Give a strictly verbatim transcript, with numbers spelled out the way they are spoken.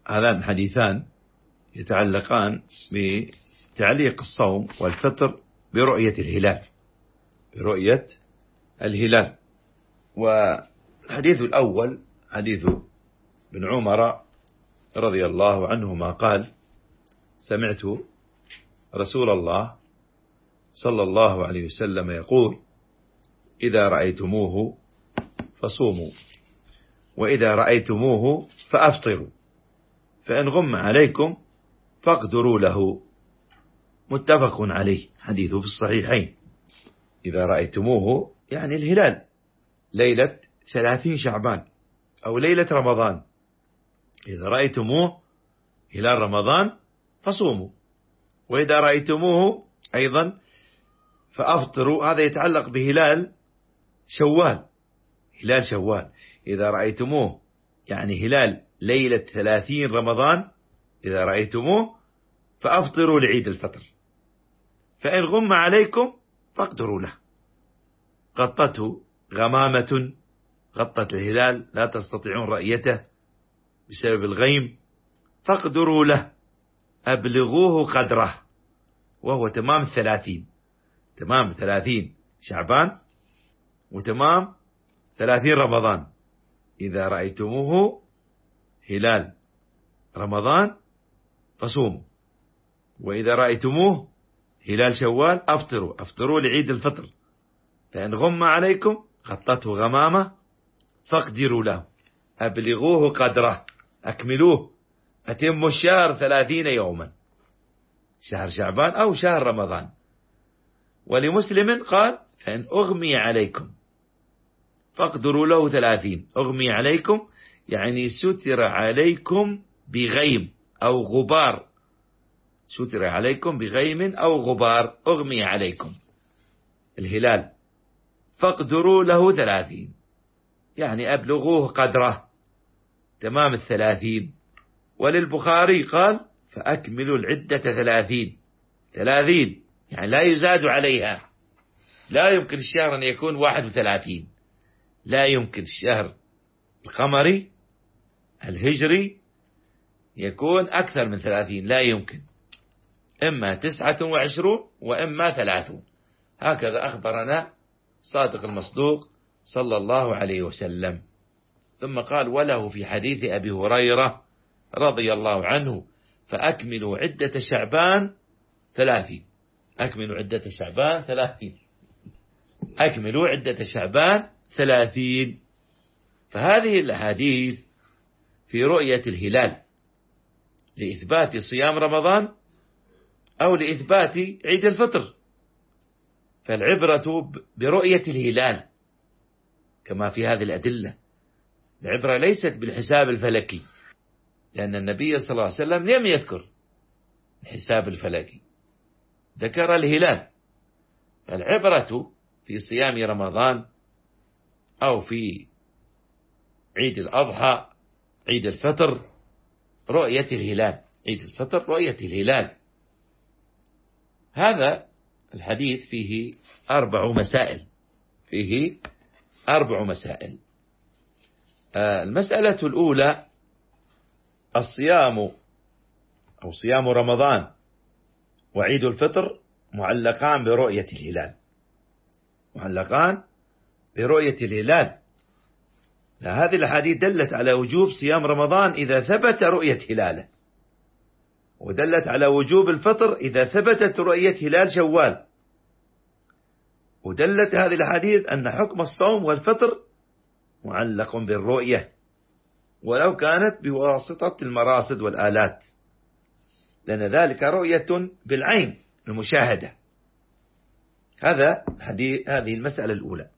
هذان حديثان يتعلقان بتعليق الصوم والفطر برؤية الهلال برؤية الهلال. والحديث الأول حديث ابن عمر رضي الله عنهما قال: سمعت رسول الله صلى الله عليه وسلم يقول: إذا رأيتموه فصوموا، وإذا رأيتموه فأفطروا، فإن غم عليكم فاقدروا له. متفق عليه، حديثه في الصحيحين. إذا رأيتموه يعني الهلال ليلة ثلاثين شعبان أو ليلة رمضان. إذا رأيتموه هلال رمضان فصوموا، وإذا رأيتموه أيضا فأفطروا. هذا يتعلق بهلال شوال، هلال شوال. إذا رأيتموه يعني هلال ليلة ثلاثين رمضان، إذا رأيتموه فأفطروا لعيد الفطر، فإن غم عليكم فاقدروا له. غطته غمامة، غطت الهلال لا تستطيعون رؤيته بسبب الغيم، فاقدروا له، أبلغوه قدره، وهو تمام الثلاثين، تمام ثلاثين شعبان وتمام ثلاثين رمضان. إذا رأيتموه هلال رمضان فصوموا، وإذا رأيتموه هلال شوال أفطروا، أفطروا لعيد الفطر، فإن غم عليكم غطته غمامة فاقدروا له، أبلغوه قدره، أكملوه، أتموا الشهر ثلاثين يوما، شهر شعبان أو شهر رمضان. ولمسلم قال: فإن أغمي عليكم فاقدروا له ثلاثين. أغمي عليكم يعني ستر عليكم بغيم أو غبار، ستر عليكم بغيم أو غبار، أغمي عليكم الهلال، فاقدروا له ثلاثين يعني أبلغوه قدره تمام الثلاثين. وللبخاري قال: فأكملوا العدة ثلاثين، ثلاثين يعني لا يزاد عليها. لا يمكن الشهر أن يكون واحد وثلاثين، لا يمكن الشهر القمري الهجري يكون أكثر من ثلاثين، لا يمكن، إما تسعة وعشرون وإما ثلاثون. هكذا أخبرنا صادق المصدوق صلى الله عليه وسلم. ثم قال: وله في حديث أبي هريرة رضي الله عنه: فأكملوا عدة شعبان ثلاثين. أكملوا عدة شعبان ثلاثين، أكملوا عدة شعبان ثلاثين. فهذه الأحاديث في رؤية الهلال لإثبات صيام رمضان أو لإثبات عيد الفطر. فالعبرة برؤية الهلال كما في هذه الأدلة. العبرة ليست بالحساب الفلكي، لأن النبي صلى الله عليه وسلم لم يذكر الحساب الفلكي، ذكر الهلال. فالعبرة في صيام رمضان أو في عيد الأضحى، عيد الفطر، رؤية الهلال. عيد الفطر رؤية الهلال. هذا الحديث فيه أربع مسائل، فيه أربع مسائل. المسألة الأولى: الصيام أو صيام رمضان وعيد الفطر معلقان برؤية الهلال، معلقان برؤية الهلال. هذه الحديث دلت على وجوب صيام رمضان إذا ثبت رؤية هلاله، ودلت على وجوب الفطر إذا ثبتت رؤية هلال شوال، ودلت هذه الحديث أن حكم الصوم والفطر معلق بالرؤية ولو كانت بواسطة المراصد والآلات، لأن ذلك رؤية بالعين المشاهدة. هذا الحديث، هذه المسألة الأولى.